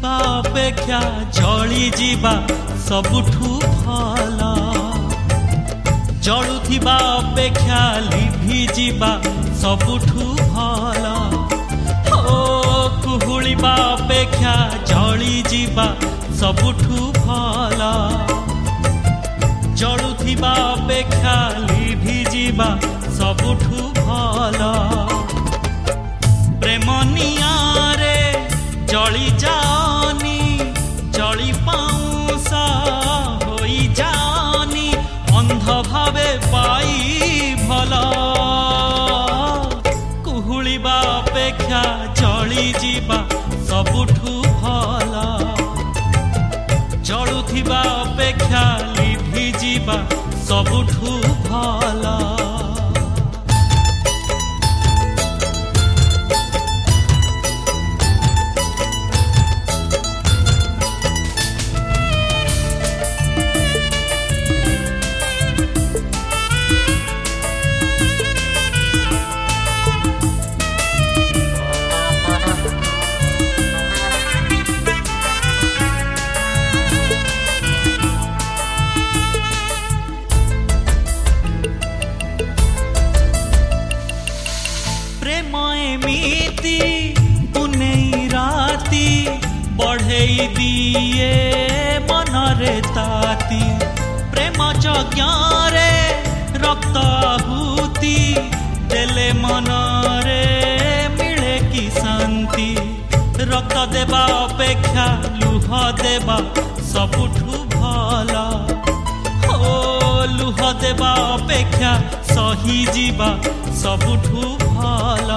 ଯିବା ଅପେକ୍ଷା ଜଳି ଯିବା ସବୁଠୁ ଭଲ। ଜଳୁଥିବା ଅପେକ୍ଷା ଲିଭି ଯିବା ସବୁଠୁ ଭଲ। ଓ କୁହୁଳିବା ଅପେକ୍ଷା ଜଳି ଯିବା ସବୁଠୁ ଭଲ। ଜଳୁଥିବା ଅପେକ୍ଷା ଲିଭି ଯିବା ସବୁଠୁ ଭଲ। ପ୍ରେମ ନିଆଁରେ ଜଳି ଯାଅନି, ଜଳି ପାଉଁଶ ହୋଇ ଯାଅନି, ଅନ୍ଧ ଭାବେ ପାଇ ଭଲ। କୁହୁଳିବା ଅପେକ୍ଷା ଜଳି ଯିବା ସବୁଠୁ ଭଲ। ଜଳୁଥିବା ଅପେକ୍ଷା ଲିଭି ଯିବା ସବୁଠୁ ଭଲ। ଏମିତି ପୁନେଇ ରାତି ବଢ଼େଇ ଦିଏ ମନରେ ତାତି। ପ୍ରେମ ଯଜ୍ଞରେ ରକ୍ତ ଆହୁତି ଦେଲେ ମନରେ ମିଳେ କି ଶାନ୍ତି। ରକ୍ତ ଦେବା ଅପେକ୍ଷା ଲୁହ ଦେବା ସବୁଠୁ ଭଲ। ଓ ଲୁହ ଦେବା ଅପେକ୍ଷା ସହି ଯିବା ସବୁଠୁ ଭଲ।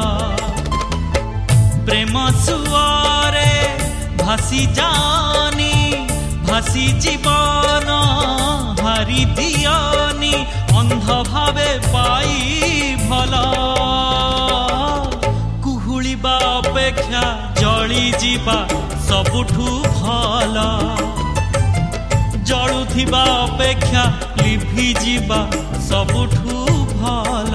ପ୍ରେମ ସୁଅରେ ଭାସି ଯାଅନି, ଭାସି ଜୀବନ ହାରି ଦିଅନି, ଅନ୍ଧ ଭାବେ ପାଇ ଭଲ। କୁହୁଳିବା ଅପେକ୍ଷା ଜଳି ଯିବା ସବୁଠୁ ଭଲ। ଜଳୁଥିବା ଅପେକ୍ଷା ଲିଭି ଯିବା ସବୁଠୁ ଭଲ।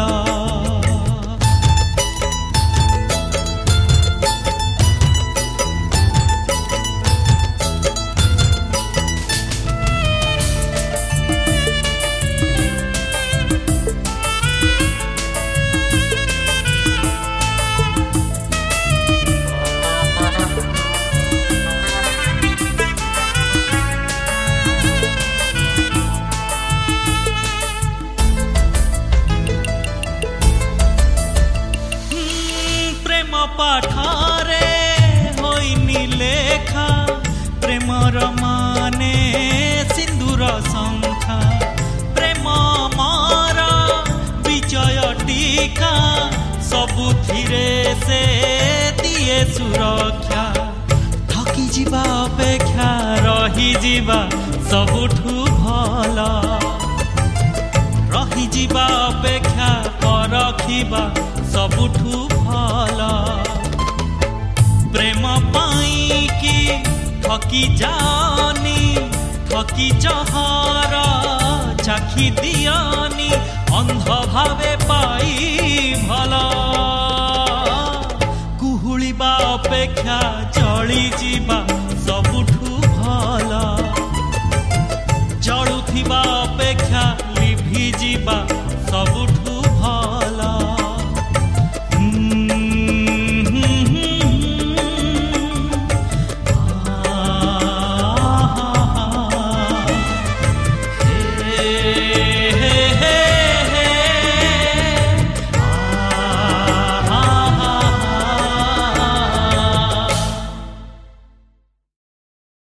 ପାଠରେ ହୋଇନି ଲେଖା, ପ୍ରେମର ମାନେ ସିନ୍ଦୁର ଶଙ୍ଖା। ପ୍ରେମ ମୋର ବିଜୟ ଟୀକା, ସବୁଥିରେ ସେ ଦିଏ ସୁରକ୍ଷା। ଠକି ଯିବା ଅପେକ୍ଷା ରହିଯିବା ସବୁଠୁ ଭଲ। ରହିଯିବା ଅପେକ୍ଷା ପରଖିବା ସବୁଠୁ ଭଲ। ପ୍ରେମ ପାଇଁକି ଠକି ଯାଅନି, ଠକି ଜହର ଚାଖି ଦିଅନି, ଅନ୍ଧ ଭାବେ ପାଇ ଭଲ। କୁହୁଳିବା ଅପେକ୍ଷା ଜଳି ଯିବା ସବୁଠୁ ଭଲ। ଜଳୁଥିବା ଅପେକ୍ଷା ଲିଭି ଯିବା ସବୁଠୁ